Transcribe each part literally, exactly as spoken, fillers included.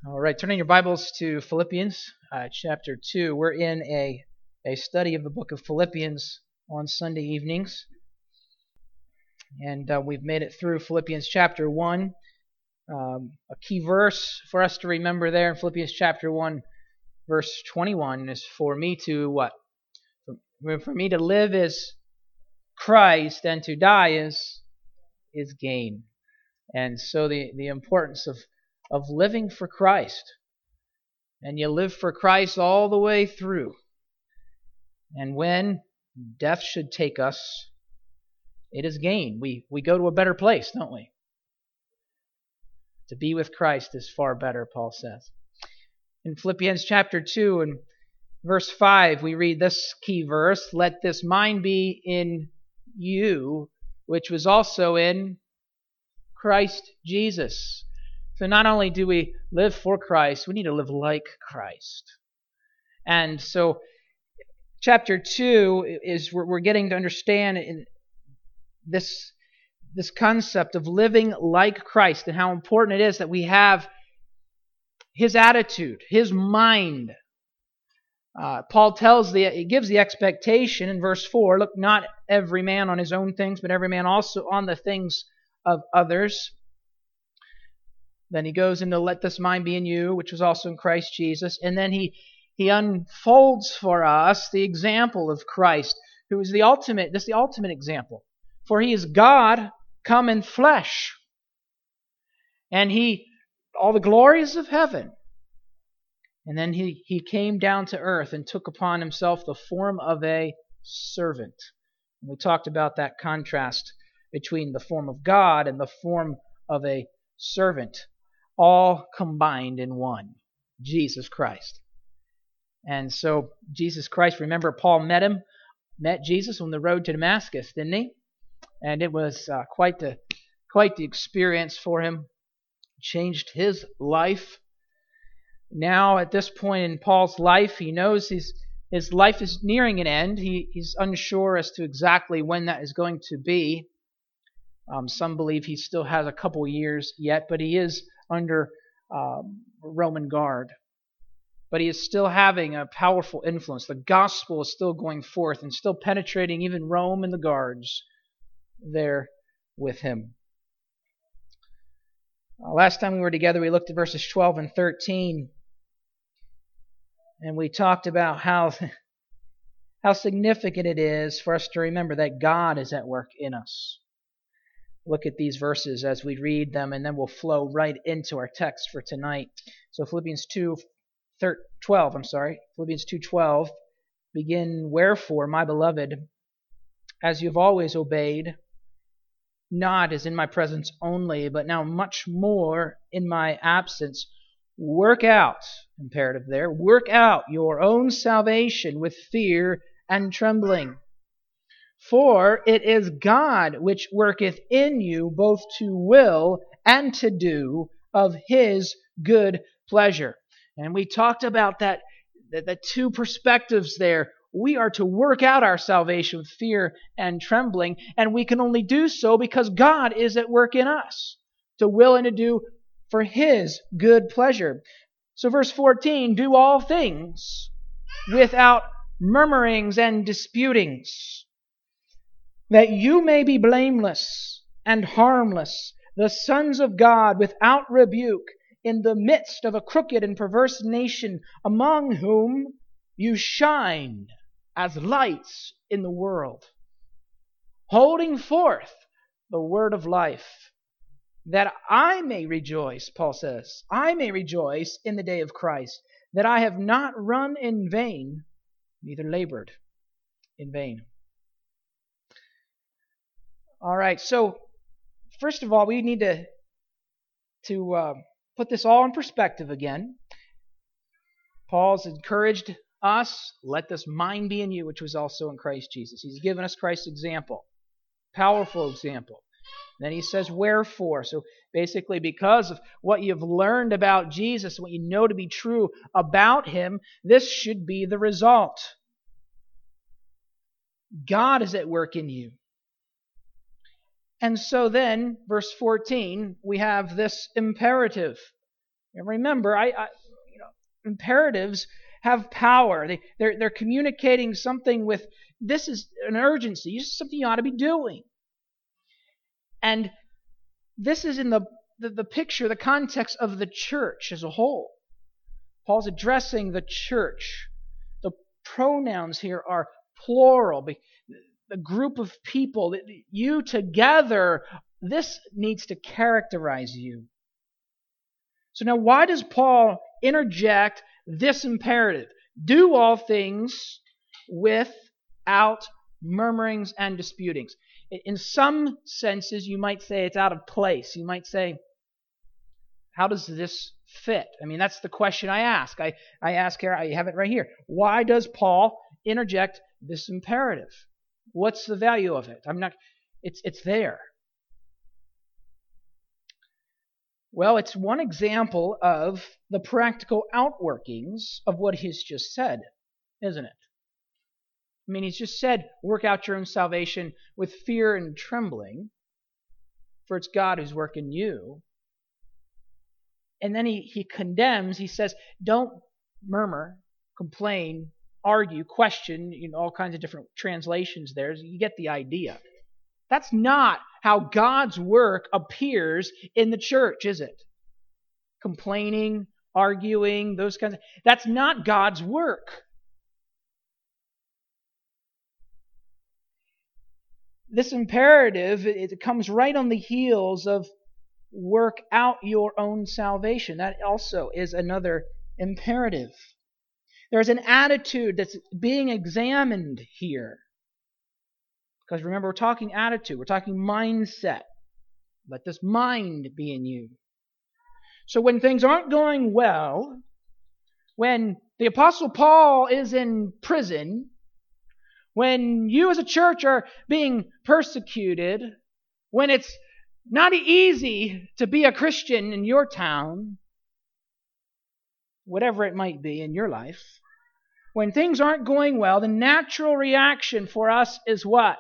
All right, turning your Bibles to Philippians uh, chapter two. We're in a, a study of the book of Philippians on Sunday evenings. And uh, we've made it through Philippians chapter one. Um, a key verse for us to remember there in Philippians chapter one, verse twenty-one, is for me to what? For, for me to live is Christ, and to die is, is gain. And so the, the importance of of living for Christ. And you live for Christ all the way through. And when death should take us, it is gain. We we go to a better place, don't we? To be with Christ is far better, Paul says. In Philippians chapter two and verse five, we read this key verse, "Let this mind be in you, which was also in Christ Jesus." So not only do we live for Christ, we need to live like Christ. And so chapter two is we're, we're getting to understand in this, this concept of living like Christ and how important it is that we have His attitude, His mind. Uh, Paul tells the, he gives the expectation in verse four, "Look not every man on his own things, but every man also on the things of others." Then he goes into "let this mind be in you, which was also in Christ Jesus." And then he, he unfolds for us the example of Christ, who is the ultimate, this is the ultimate example. For He is God come in flesh. And He, all the glories of heaven. And then he, he came down to earth and took upon Himself the form of a servant. And we talked about that contrast between the form of God and the form of a servant. All combined in one, Jesus Christ. And so Jesus Christ, remember Paul met him, met Jesus on the road to Damascus, didn't he? And it was uh, quite the quite the experience for him. Changed his life. Now at this point in Paul's life, he knows his his life is nearing an end. He he's unsure as to exactly when that is going to be. Um, some believe he still has a couple years yet, but he is under um, Roman guard. But he is still having a powerful influence. The gospel is still going forth and still penetrating even Rome and the guards there with him. Uh, last time we were together, we looked at verses twelve and thirteen. And we talked about how, how significant it is for us to remember that God is at work in us. Look at these verses as we read them, and then we'll flow right into our text for tonight. So Philippians two, twelve, I'm sorry. Philippians two twelve, begin, "Wherefore, my beloved, as you have always obeyed, not as in my presence only, but now much more in my absence, work out," imperative there, "work out your own salvation with fear and trembling. For it is God which worketh in you both to will and to do of His good pleasure." And we talked about that, the, the two perspectives there. We are to work out our salvation with fear and trembling, and we can only do so because God is at work in us, to will and to do for His good pleasure. So verse fourteen, "Do all things without murmurings and disputings, that you may be blameless and harmless, the sons of God without rebuke, in the midst of a crooked and perverse nation, among whom you shine as lights in the world, holding forth the word of life, that I may rejoice," Paul says, "I may rejoice in the day of Christ, that I have not run in vain, neither labored in vain." All right, so first of all, we need to, to uh, put this all in perspective again. Paul's encouraged us, "Let this mind be in you, which was also in Christ Jesus." He's given us Christ's example, powerful example. Then he says, "Wherefore?" So basically, because of what you've learned about Jesus, what you know to be true about Him, this should be the result. God is at work in you. And so then, verse fourteen, we have this imperative. And remember, I, I you know, imperatives have power. They, they're, they're communicating something with, this is an urgency. This is something you ought to be doing. And this is in the, the, the picture, the context of the church as a whole. Paul's addressing the church. The pronouns here are plural. The group of people, you together, this needs to characterize you. So now why does Paul interject this imperative? Do all things without murmurings and disputings. In some senses, you might say it's out of place. You might say, how does this fit? I mean, that's the question I ask. I, I ask here, I have it right here. Why does Paul interject this imperative? What's the value of it? I'm not, it's, it's there. Well, it's one example of the practical outworkings of what he's just said, isn't it? I mean, he's just said, work out your own salvation with fear and trembling, for it's God who's working you. And then he, he condemns, he says, don't murmur, complain, argue, question, you know, all kinds of different translations there. You get the idea. That's not how God's work appears in the church, is it? Complaining, arguing, those kinds of... That's not God's work. This imperative, it comes right on the heels of work out your own salvation. That also is another imperative. There's an attitude that's being examined here. Because remember, we're talking attitude. We're talking mindset. Let this mind be in you. So when things aren't going well, when the Apostle Paul is in prison, when you as a church are being persecuted, when it's not easy to be a Christian in your town, whatever it might be in your life, when things aren't going well, the natural reaction for us is what?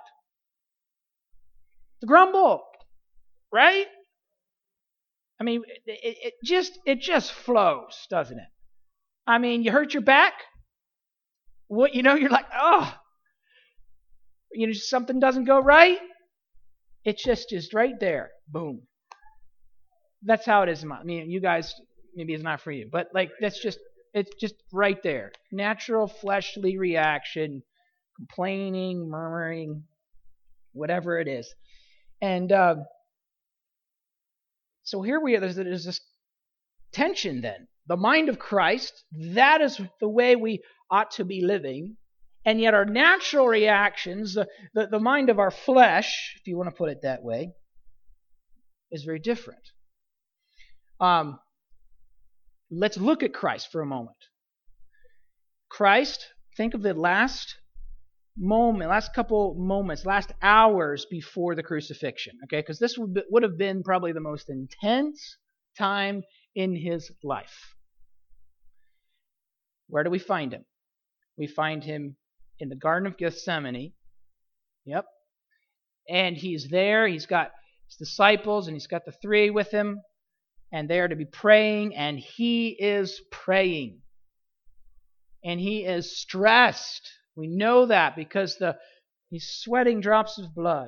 To grumble, right? I mean, it, it just it just flows, doesn't it? I mean, you hurt your back, what you know, you're like, oh, you know, something doesn't go right. It's just just right there, boom. That's how it is. I mean, you guys, maybe it's not for you, but like that's just it's just right there. Natural fleshly reaction, complaining, murmuring, whatever it is. And uh, so here we are, there's, there's this tension then. The mind of Christ, that is the way we ought to be living. And yet our natural reactions, the, the, the mind of our flesh, if you want to put it that way, is very different. Um, let's look at Christ for a moment. Christ, think of the last moment, last couple moments, last hours before the crucifixion, okay? Because this would, be, would have been probably the most intense time in his life. Where do we find him? We find him in the Garden of Gethsemane. Yep. And he's there, he's got his disciples, and he's got the three with him, and they are to be praying, and he is praying. And he is stressed. We know that because the he's sweating drops of blood.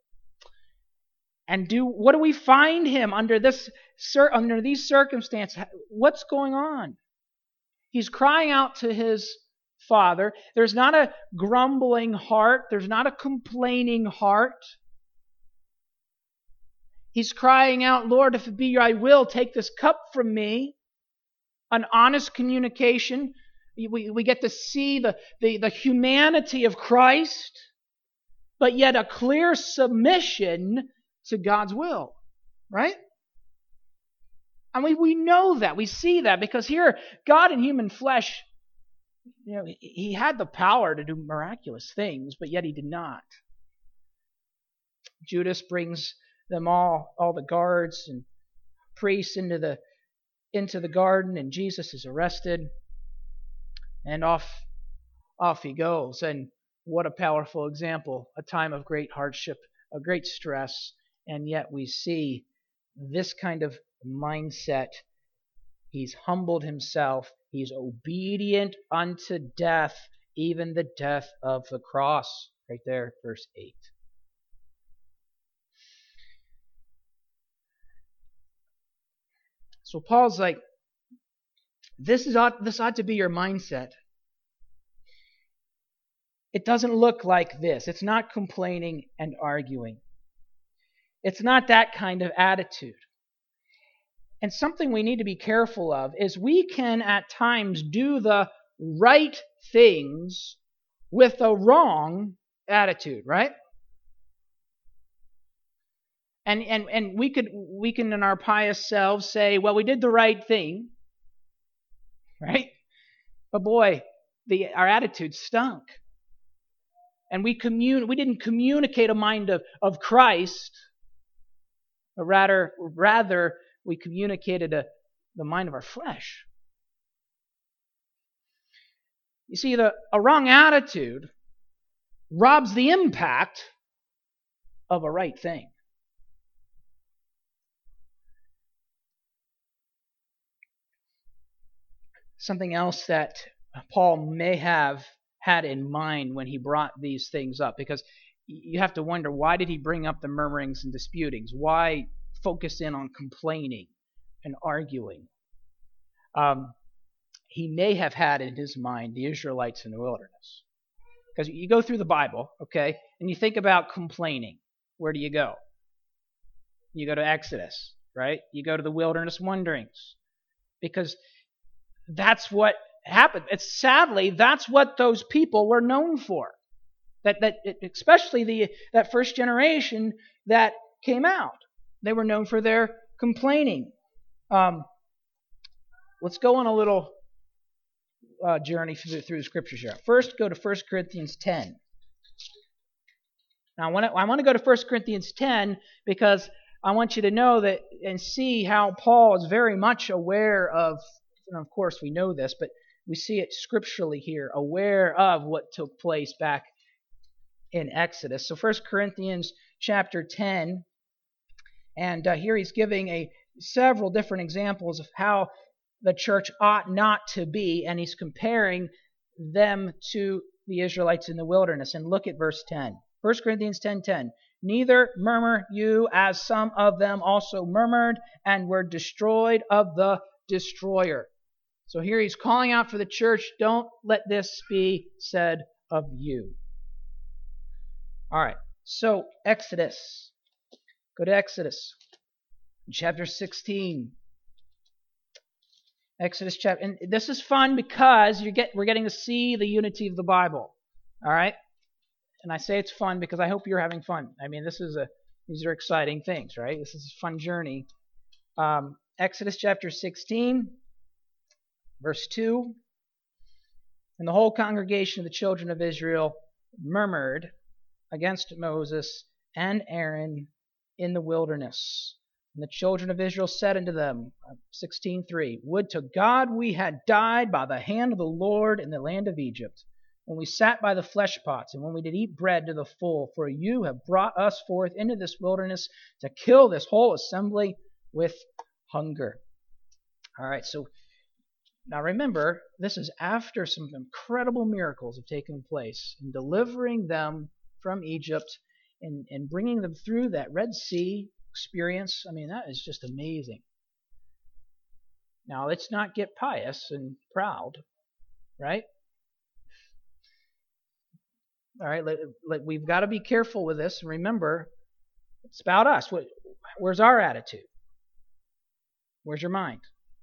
And do what do we find him under this under these circumstances? What's going on? He's crying out to his Father. There's not a grumbling heart. There's not a complaining heart. He's crying out, Lord, if it be your will, take this cup from me. An honest communication. We, we get to see the, the, the humanity of Christ, but yet a clear submission to God's will, right? And we, we know that. We see that because here, God in human flesh, you know, he had the power to do miraculous things, but yet he did not. Judas brings them all, all the guards and priests into the into the garden, and Jesus is arrested. And off, off he goes. And what a powerful example. A time of great hardship, a great stress. And yet we see this kind of mindset He's humbled himself. He's obedient unto death, even the death of the cross. Right there, verse eight. So Paul's like, this is ought, this ought to be your mindset. It doesn't look like this. It's not complaining and arguing. It's not that kind of attitude. And something we need to be careful of is we can at times do the right things with a wrong attitude, right? And and and we could we can in our pious selves say, well, we did the right thing, right? But boy, the our attitude stunk. And we commun we didn't communicate a mind of, of Christ, but rather rather we communicated a, the mind of our flesh. You see, the a wrong attitude robs the impact of a right thing. Something else that Paul may have had in mind when he brought these things up, because you have to wonder, why did he bring up the murmurings and disputings? Why focus in on complaining and arguing? Um, he may have had in his mind the Israelites in the wilderness. Because you go through the Bible, okay, and you think about complaining. Where do you go? You go to Exodus, right? You go to the wilderness wanderings. Because that's what happened. It's sadly, that's what those people were known for. That that especially the that first generation that came out, they were known for their complaining. Um, let's go on a little uh, journey through, through the scriptures here. First, go to First Corinthians ten. Now, I want to I want to go to First Corinthians ten because I want you to know that and see how Paul is very much aware of. And of course, we know this, but we see it scripturally here, aware of what took place back in Exodus. So First Corinthians chapter ten, and uh, here he's giving a several different examples of how the church ought not to be, and he's comparing them to the Israelites in the wilderness. And look at verse ten. First Corinthians ten ten. Neither murmur you, as some of them also murmured, and were destroyed of the destroyer. So here he's calling out for the church, don't let this be said of you. All right, so Exodus. Go to Exodus, chapter sixteen. Exodus chapter, and this is fun because you get we're getting to see the unity of the Bible. All right, and I say it's fun because I hope you're having fun. I mean, this is a these are exciting things, right? This is a fun journey. Um, Exodus chapter sixteen. Verse two, and the whole congregation of the children of Israel murmured against Moses and Aaron in the wilderness. And the children of Israel said unto them, sixteen three, would to God we had died by the hand of the Lord in the land of Egypt, when we sat by the flesh pots, and when we did eat bread to the full, for you have brought us forth into this wilderness to kill this whole assembly with hunger. All right, so now remember, this is after some incredible miracles have taken place in delivering them from Egypt and, and bringing them through that Red Sea experience. I mean, that is just amazing. Now, let's not get pious and proud, right? All right, let, let, we've got to be careful with this. And remember, it's about us. What, where's our attitude? Where's your mind?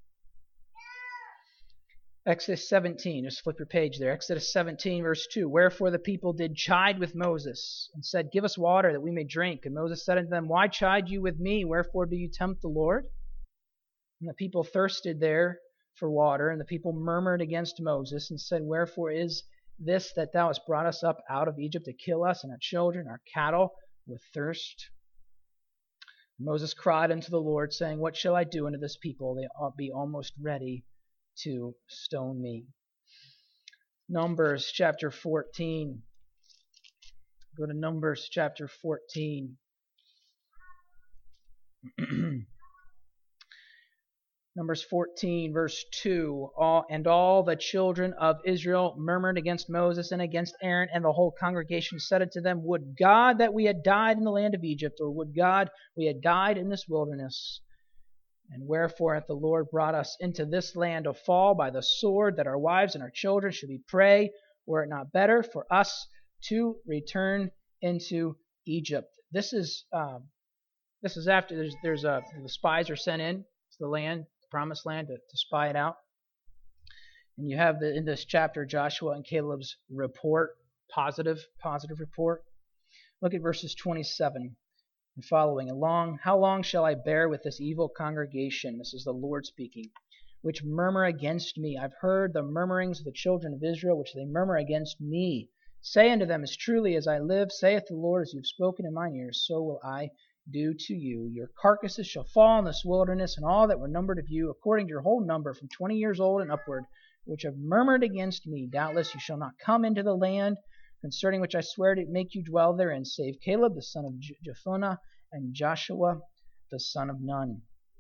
Exodus seventeen, just flip your page there. Exodus seventeen, verse two. Wherefore the people did chide with Moses, and said, give us water that we may drink. And Moses said unto them, why chide you with me? Wherefore do you tempt the Lord? And the people thirsted there for water, and the people murmured against Moses, and said, wherefore is this that thou hast brought us up out of Egypt to kill us and our children, our cattle, with thirst? And Moses cried unto the Lord, saying, what shall I do unto this people? They ought be almost ready to stone me. Numbers chapter fourteen. Go to Numbers chapter fourteen. Numbers fourteen, verse two, all, and all the children of Israel murmured against Moses and against Aaron, and the whole congregation said unto them, Would God that we had died in the land of Egypt, or would God we had died in this wilderness? And wherefore hath the Lord brought us into this land of fall by the sword, that our wives and our children should be prey? Were it not better for us to return into Egypt? This is um, this is after there's there's a the spies are sent in to the land, the promised land, to, to spy it out. And you have the in this chapter Joshua and Caleb's report, positive positive report. Look at verses twenty-seven and following. Along, how long shall I bear with this evil congregation? This is the Lord speaking, which murmur against me. I've heard the murmurings of the children of Israel, which they murmur against me. Say unto them, As truly as I live, saith the Lord, as you have spoken in mine ears, so will I do to you. Your carcasses shall fall in this wilderness, and all that were numbered of you, according to your whole number, from twenty years old and upward, which have murmured against me. Doubtless you shall not come into the land, concerning which I swear to make you dwell therein, save Caleb the son of Jephunneh, and Joshua the son of Nun.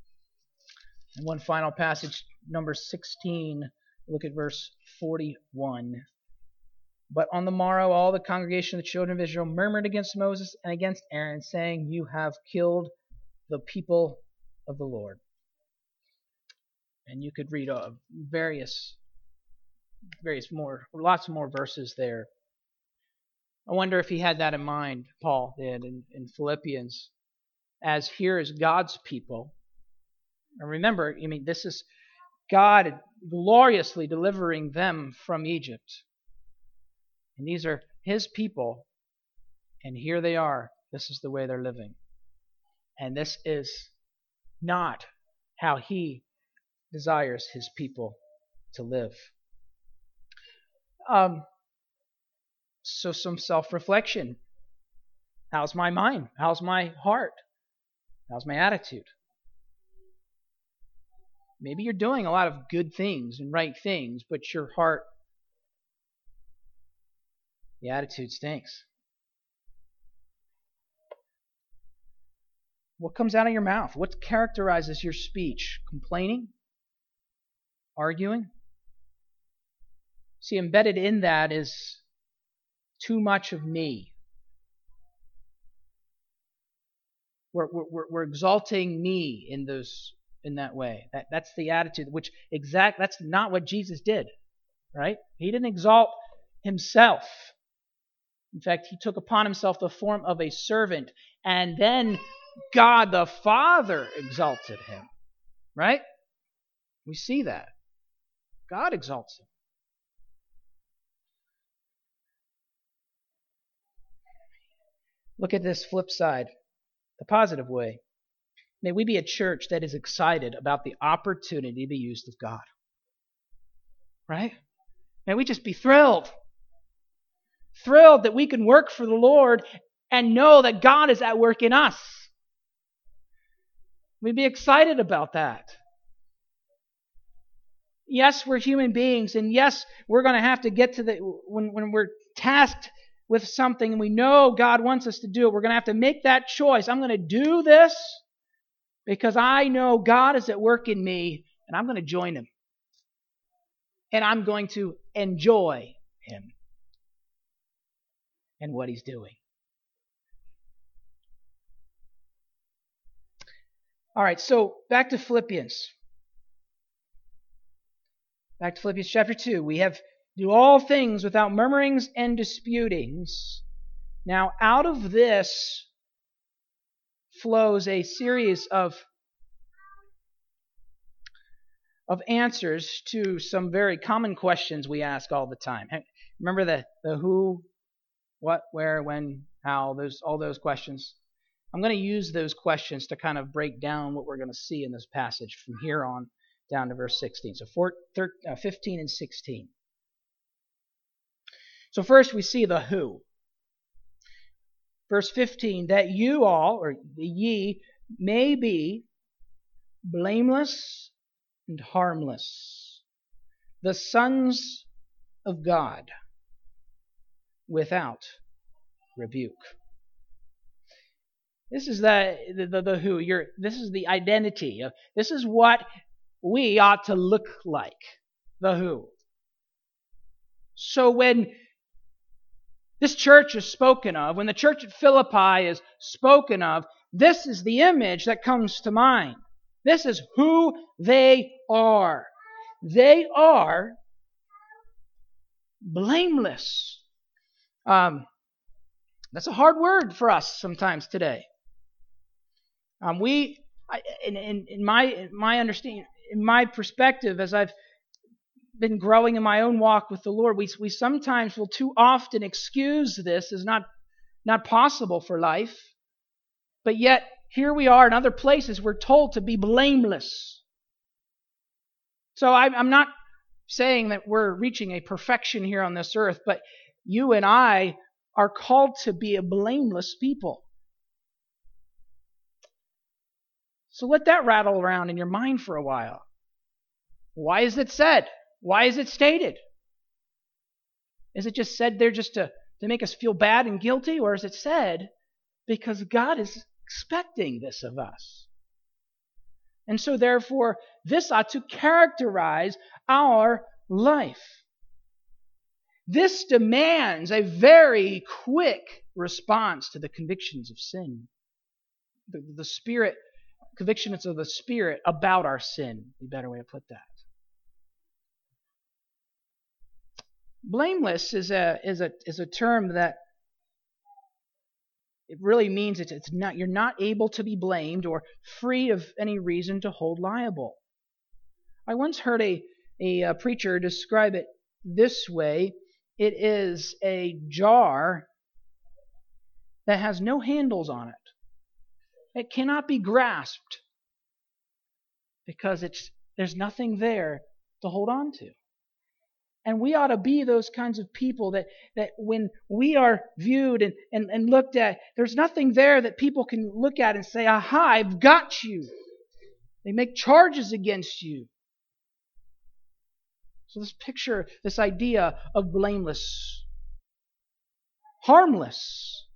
And one final passage, Numbers sixteen, look at verse forty-one. But on the morrow all the congregation of the children of Israel murmured against Moses and against Aaron, saying, You have killed the people of the Lord. And you could read uh, various, various more, lots more verses there. I wonder if he had that in mind, Paul did in, in Philippians, as here is God's people. And remember, I mean, this is God gloriously delivering them from Egypt. And these are His people, and here they are. This is the way they're living. And this is not how He desires His people to live. Um, so some self-reflection. How's my mind? How's my heart? How's my attitude? Maybe you're doing a lot of good things and right things, but your heart, the attitude stinks. What comes out of your mouth? What characterizes your speech? Complaining? Arguing? See, embedded in that is too much of me. We're, we're, we're exalting me in those in that way. That, that's the attitude, which exact that's not what Jesus did, right? He didn't exalt Himself. In fact, He took upon Himself the form of a servant, and then God the Father exalted Him, right? We see that. God exalts Him. Look at this flip side, the positive way. May we be a church that is excited about the opportunity to be used of God. Right? May we just be thrilled. Thrilled that we can work for the Lord and know that God is at work in us. We'd be excited about that. Yes, we're human beings, and yes, we're going to have to get to the, when, when we're tasked with something and we know God wants us to do it, we're going to have to make that choice. I'm going to do this because I know God is at work in me, and I'm going to join Him. And I'm going to enjoy Him and what He's doing. All right, so back to Philippians. Back to Philippians chapter two. We have do all things without murmurings and disputings. Now, out of this flows a series of, of answers to some very common questions we ask all the time. Remember the, the who, what, where, when, how, those all those questions? I'm going to use those questions to kind of break down what we're going to see in this passage from here on down to verse sixteen. So four, thirteen, uh, fifteen and sixteen. So first we see the who. Verse fifteen, that you all, or the ye, may be blameless and harmless, the sons of God, without rebuke. This is the the, the, the who. You're, this is the identity. This is what we ought to look like the who. So when this church is spoken of, when the church at Philippi is spoken of, this is the image that comes to mind. This is who they are. They are blameless. Um, that's a hard word for us sometimes today. Um, we, I, in, in, in my in my understanding, in my perspective, as I've been growing in my own walk with the Lord, we we sometimes will too often excuse this as not not possible for life, but yet here we are in other places we're told to be blameless. So I, I'm not saying that we're reaching a perfection here on this earth, but you and I are called to be a blameless people. So let that rattle around in your mind for a while. Why is it said? Why is it stated? Is it just said there just to, to make us feel bad and guilty? Or is it said because God is expecting this of us? And so therefore, this ought to characterize our life. This demands a very quick response to the convictions of sin. The, the Spirit, convictions of the Spirit about our sin, a better way to put that. Blameless is a is a is a term that it really means it's it's not you're not able to be blamed or free of any reason to hold liable. I once heard a a, a preacher describe it this way: it is a jar that has no handles on it. It cannot be grasped because it's there's nothing there to hold on to. And we ought to be those kinds of people that, that when we are viewed and, and, and looked at, there's nothing there that people can look at and say, aha, I've got you. They make charges against you. So this picture, this idea of blameless, harmless.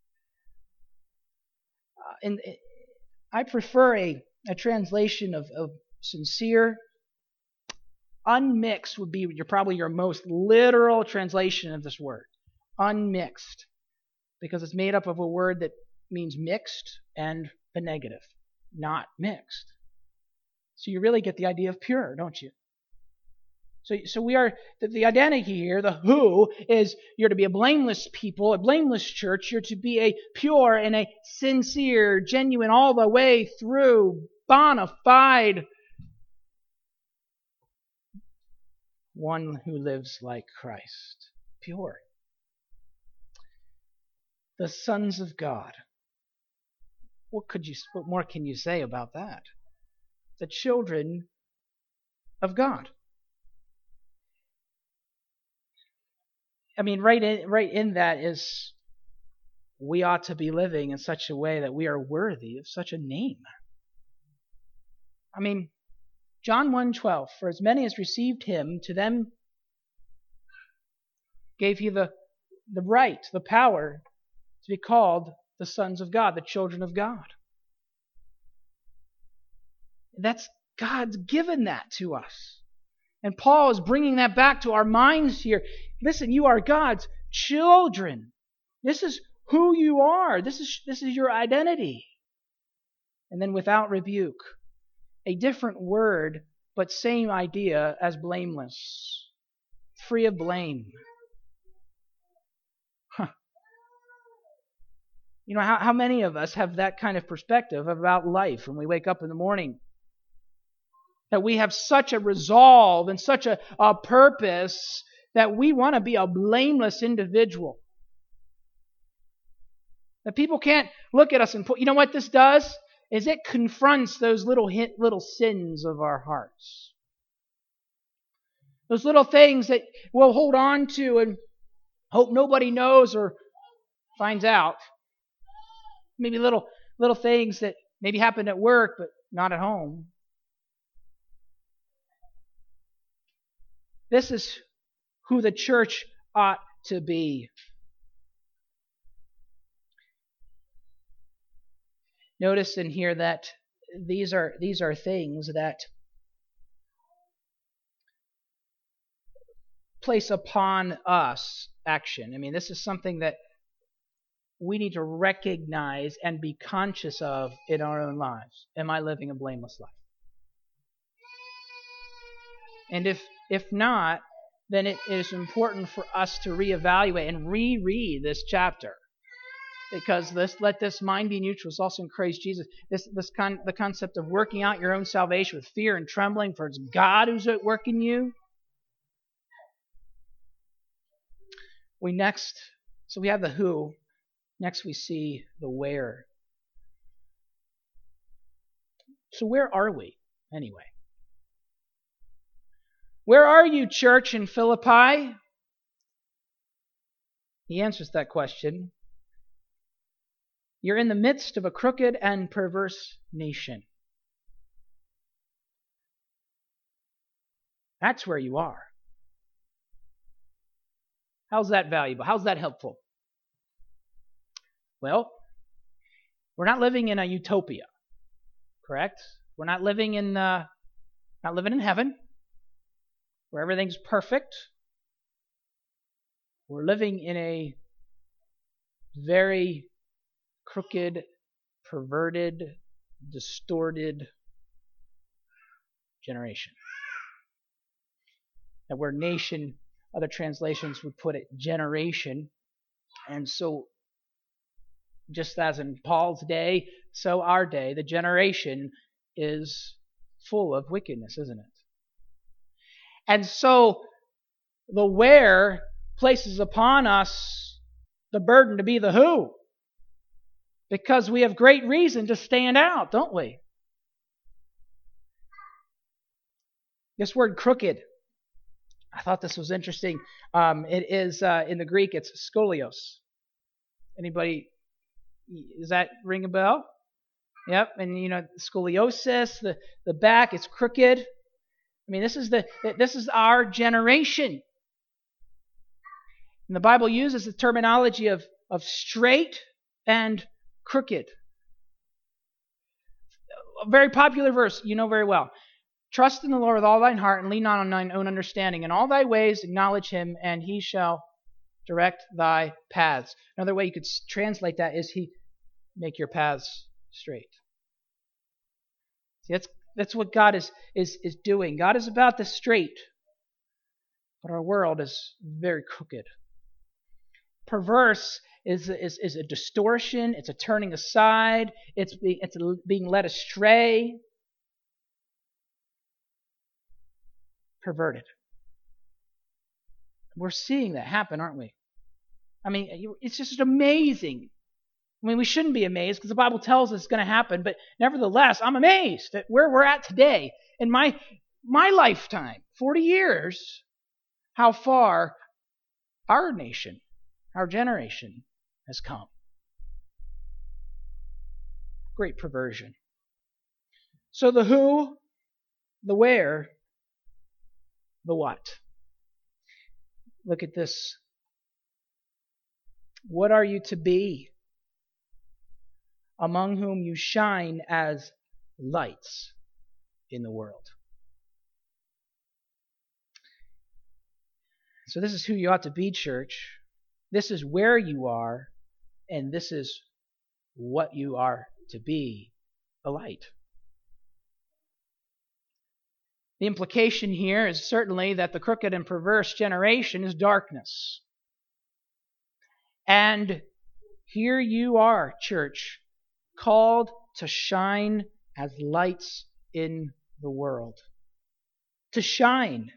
Uh, and I prefer a, a translation of, of sincere. Unmixed would be your, probably your most literal translation of this word. Unmixed. Because it's made up of a word that means mixed and the negative. Not mixed. So you really get the idea of pure, don't you? So, so we are, the, the identity here, the who, is you're to be a blameless people, a blameless church. You're to be a pure and a sincere, genuine, all the way through, bona fide one who lives like Christ, pure. The sons of God. What could you? What more can you say about that? The children of God. I mean, right in, right in that is we ought to be living in such a way that we are worthy of such a name. I mean, John one twelve, for as many as received him, to them gave he the, the right, the power to be called the sons of God, the children of God. That's God's given that to us. And Paul is bringing that back to our minds here. Listen, you are God's children. This is who you are. This is, this is your identity. And then without rebuke, a different word, but same idea as blameless. Free of blame. Huh. You know, how, how many of us have that kind of perspective about life when we wake up in the morning? That we have such a resolve and such a, a purpose that we want to be a blameless individual. That people can't look at us and put, you know what this does? Is it confronts those little hint, little sins of our hearts. Those little things that we'll hold on to and hope nobody knows or finds out. Maybe little little things that maybe happen at work but not at home. This is who the church ought to be. Notice in here that these are these are things that place upon us action. I mean, this is something that we need to recognize and be conscious of in our own lives. Am I living a blameless life? And if if not, then it is important for us to reevaluate and reread this chapter. Because this, let this mind be in you, which was also in Christ Jesus. This, this con, the concept of working out your own salvation with fear and trembling, for it's God who's at work in you. We next, so we have the who. Next we see the where. So where are we, anyway? Where are you, church in Philippi? He answers that question. You're in the midst of a crooked and perverse nation. That's where you are. How's that valuable? How's that helpful? Well, we're not living in a utopia, correct? We're not living in uh, not living in heaven, where everything's perfect. We're living in a very crooked, perverted, distorted generation. That word nation, other translations would put it generation. And so, just as in Paul's day, so our day, the generation is full of wickedness, isn't it? And so, the where places upon us the burden to be the who. Because we have great reason to stand out, don't we? This word crooked, I thought this was interesting. Um, it is, uh, in the Greek, it's scolios. Anybody, does that ring a bell? Yep, and you know, scoliosis, the, the back, it's crooked. I mean, this is the this is our generation. And the Bible uses the terminology of, of straight and crooked. A very popular verse, you know very well. Trust in the Lord with all thine heart and lean not on thine own understanding. In all thy ways acknowledge him, and he shall direct thy paths. Another way you could translate that is he make your paths straight. See, that's that's what God is is is doing. God is about the straight, but our world is very crooked. Perverse is is is a distortion. It's a turning aside. It's being it's being led astray. Perverted. We're seeing that happen, aren't we? I mean, it's just amazing. I mean, we shouldn't be amazed because the Bible tells us it's going to happen, but nevertheless, I'm amazed at where we're at today in my my lifetime, forty years, how far our nation, our generation has come. Great perversion. So the who, the where, the what. Look at this. What are you to be? Among whom you shine as lights in the world. So this is who you ought to be, church. This is where you are, and this is what you are to be, a light. The implication here is certainly that the crooked and perverse generation is darkness. And here you are, church, called to shine as lights in the world. To shine.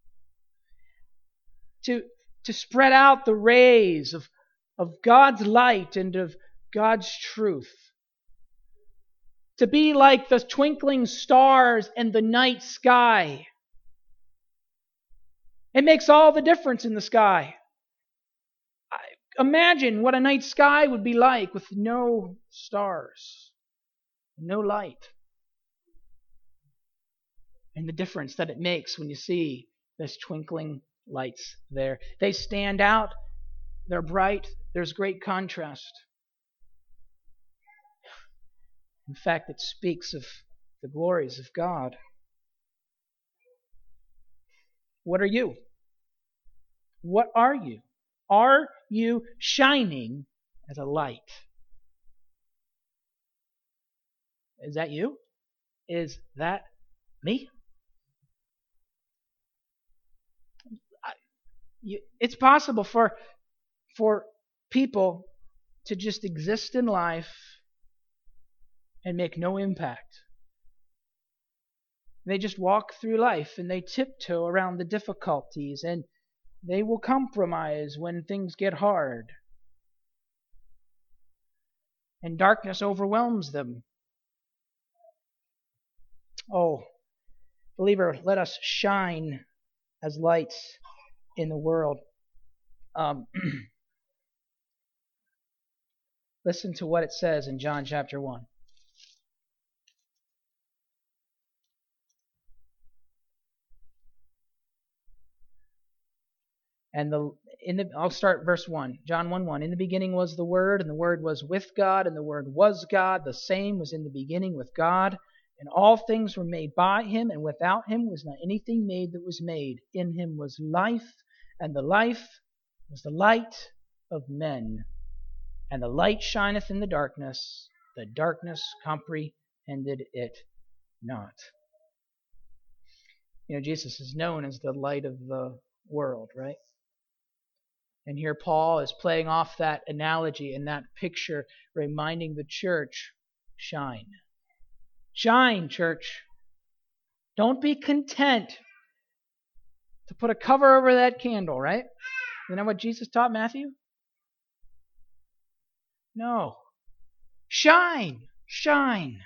To, to spread out the rays of, of God's light and of God's truth. To be like the twinkling stars in the night sky. It makes all the difference in the sky. Imagine what a night sky would be like with no stars, no light. And the difference that it makes when you see those twinkling lights there. They stand out, they're bright, there's great contrast. In fact, it speaks of the glories of God. What are you? What are you? Are you shining as a light? Is that you? Is that me? I, you, it's possible for, for people to just exist in life and make no impact. They just walk through life and they tiptoe around the difficulties, and they will compromise when things get hard. And darkness overwhelms them. Oh, believer, let us shine as lights in the world. Um, listen to what it says in John chapter one. And the in the I'll start verse one. John one one. In the beginning was the Word, and the Word was with God, and the Word was God. The same was in the beginning with God. And all things were made by him, and without him was not anything made that was made. In him was life, and the life was the light of men. And the light shineth in the darkness. The darkness comprehended it not. You know, Jesus is known as the light of the world, right? And here Paul is playing off that analogy and that picture, reminding the church, shine. Shine, church. Don't be content to put a cover over that candle, right? Isn't that what Jesus taught Matthew? No. Shine. Shine.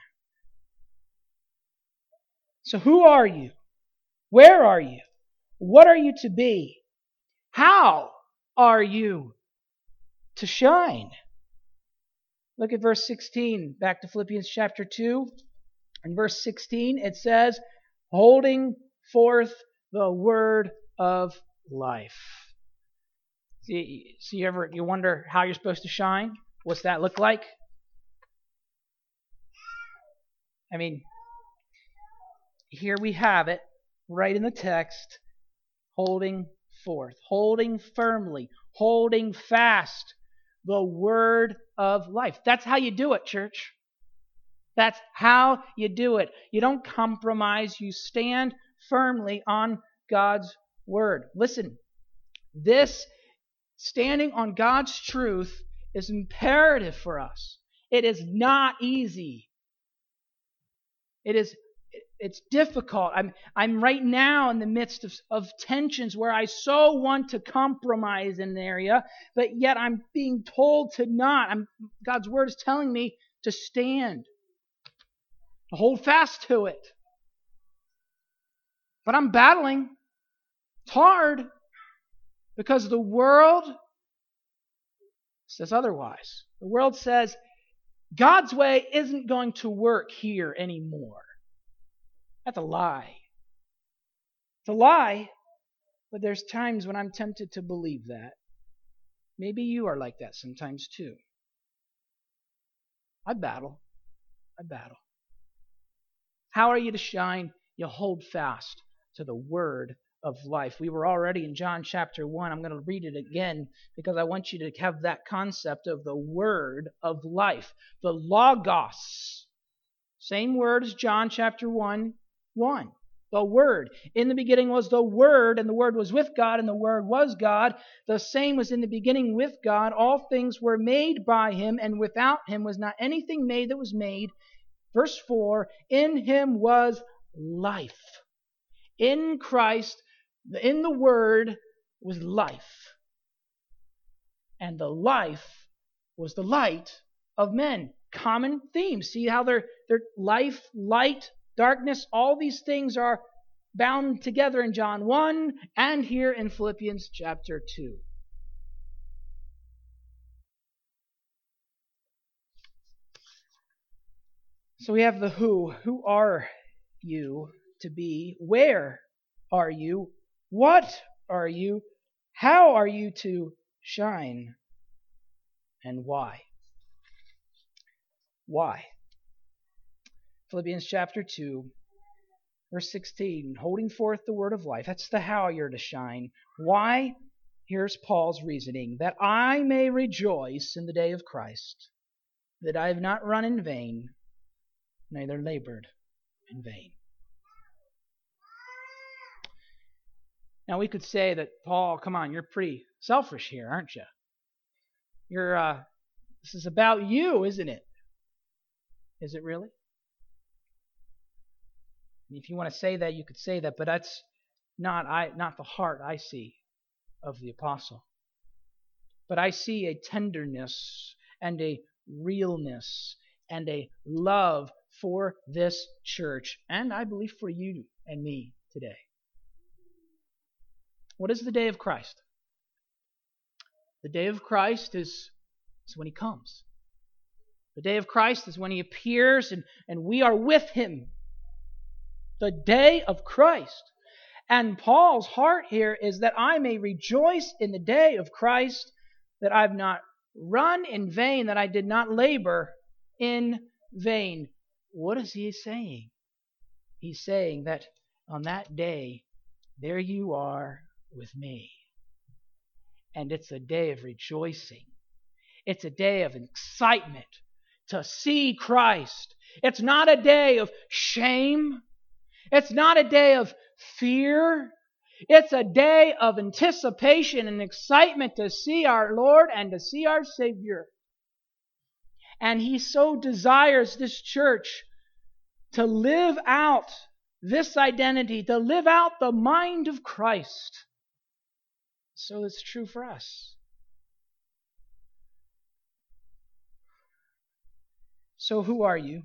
So who are you? Where are you? What are you to be? How are you to shine? Look at verse sixteen. Back to Philippians chapter two. In verse sixteen, it says, holding forth the word of life. See, see you ever you wonder how you're supposed to shine? What's that look like? I mean, here we have it, right in the text, holding forth, holding firmly, holding fast the word of life. That's how you do it, church. That's how you do it. You don't compromise. You stand firmly on God's word. Listen, this standing on God's truth is imperative for us. It is not easy. It is it's difficult. I'm I'm right now in the midst of, of tensions where I so want to compromise in an area, but yet I'm being told to not. I'm God's word is telling me to stand. Hold fast to it. But I'm battling. It's hard because the world says otherwise. The world says God's way isn't going to work here anymore. That's a lie. It's a lie, but there's times when I'm tempted to believe that. Maybe you are like that sometimes too. I battle. I battle. How are you to shine? You hold fast to the word of life. We were already in John chapter one. I'm going to read it again because I want you to have that concept of the word of life. The logos. Same word as John chapter one, one. The Word. In the beginning was the Word, and the Word was with God, and the Word was God. The same was in the beginning with God. All things were made by Him, and without Him was not anything made that was made. Verse four, in Him was life. In Christ, in the Word, was life. And the life was the light of men. Common themes. See how they're, they're life, light, darkness, all these things are bound together in John one and here in Philippians chapter two. So we have the who. Who are you to be? Where are you? What are you? How are you to shine? And why? Why? Philippians chapter two, verse sixteen, holding forth the word of life. That's the how you're to shine. Why? Here's Paul's reasoning, that I may rejoice in the day of Christ, that I have not run in vain, neither labored in vain. Now we could say that, Paul, come on, you're pretty selfish here, aren't you? You're, uh, this is about you, isn't it? Is it really? If you want to say that, you could say that, but that's not I, not the heart I see of the apostle. But I see a tenderness and a realness and a love for this church, and I believe for you and me today. What is the day of Christ? The day of Christ is, is when He comes. The day of Christ is when He appears and, and we are with Him. The day of Christ. And Paul's heart here is that I may rejoice in the day of Christ, that I've not run in vain, that I did not labor in vain. What is he saying? He's saying that on that day, there you are with me. And it's a day of rejoicing. It's a day of excitement to see Christ. It's not a day of shame. It's not a day of fear. It's a day of anticipation and excitement to see our Lord and to see our Savior. And He so desires this church to live out this identity, to live out the mind of Christ. So it's true for us. So who are you?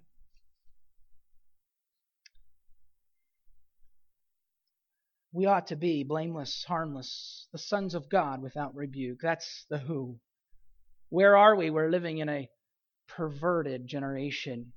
We ought to be blameless, harmless, the sons of God without rebuke. That's the who. Where are we? We're living in a perverted generation.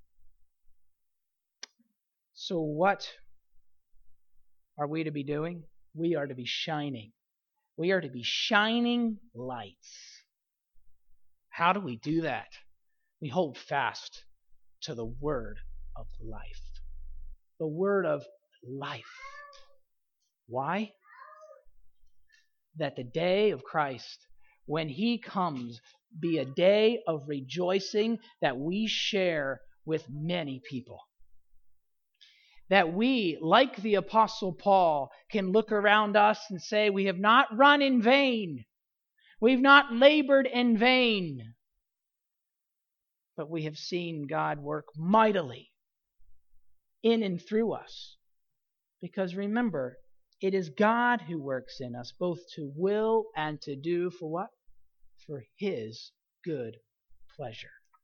So what are we to be doing? We are to be shining. We are to be shining lights. How do we do that? We hold fast to the word of life. The word of life. Why? That the day of Christ, when He comes, be a day of rejoicing that we share with many people. That we, like the Apostle Paul, can look around us and say, we have not run in vain. We've not labored in vain. But we have seen God work mightily in and through us. Because remember, it is God who works in us, both to will and to do for what? For His good pleasure.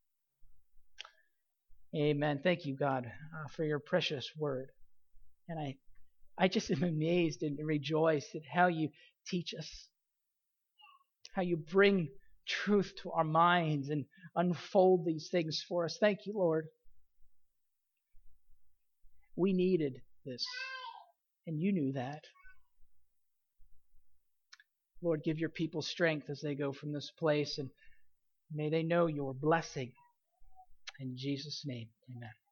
Amen. Thank you, God, uh, for your precious word. And I, I just am amazed and rejoice at how you teach us, how you bring truth to our minds and unfold these things for us. Thank you, Lord. We needed this. And you knew that. Lord, give your people strength as they go from this place, and may they know your blessing. In Jesus' name, amen.